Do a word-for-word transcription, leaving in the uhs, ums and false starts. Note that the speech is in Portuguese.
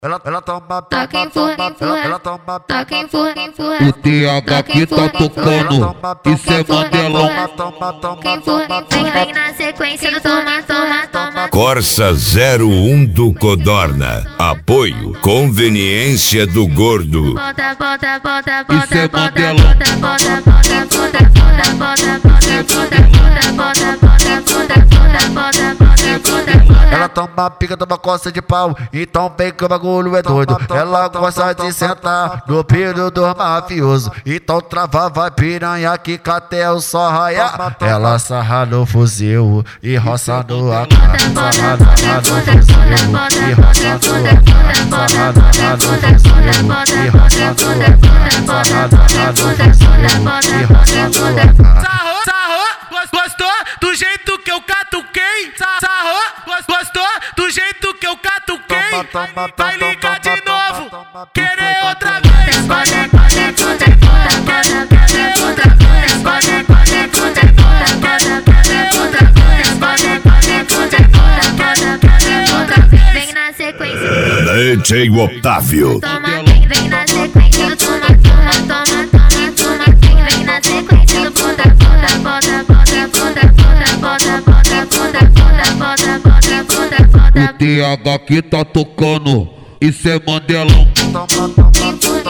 Ela, ela toma, Toca em furra, em furra, ela toma, toca em furra, em furra. O T H que tá tocando, isso é Mandelão. toma, toma, Vem, furra, vem, vem na sequência do toma, toma, toma. Corsa zero um do Codorna. Apoio. Conveniência do Gordo. Bota, bota, bota, Isso é bota, bota, Mandelão. bota, bota, bota, bota, bota, bota, bota, bota, bota, bota, bota, bota, bota, bota, bota, bota. ela toma pica, toma coça de pau, então vem que o bagulho é doido. Ela gosta de sentar no piro do mafioso, então trava, vai piranha que até o sol raiar. Ela sarra no fuzil e roça no A K. Sarra no fuzil e roça no A K. Sarra no fuzil e roça no A K. Sarra no fuzil e roça no A K. Sarrou, sarrou, gostou do jeito que eu catuquei? Sarrou, gostou do jeito que eu catuquei? Vai ligar de novo, querer outra vez. Vai ligar de novo, querer outra vez. Vai ligar de novo, querer outra vez. Vai ligar de novo, querer outra vez. Vem na sequência. D J Otávio. Toma, vem, vem na sequência do toma, toma, toma, toma, toma. Vem, vem na sequência do bota, bota, bota, bota, bota, bota, bota, bota, bota, bota, bota, bota, bota. O T H que tá tocando, isso é Mandelão. Toma, toma, Vem, furra,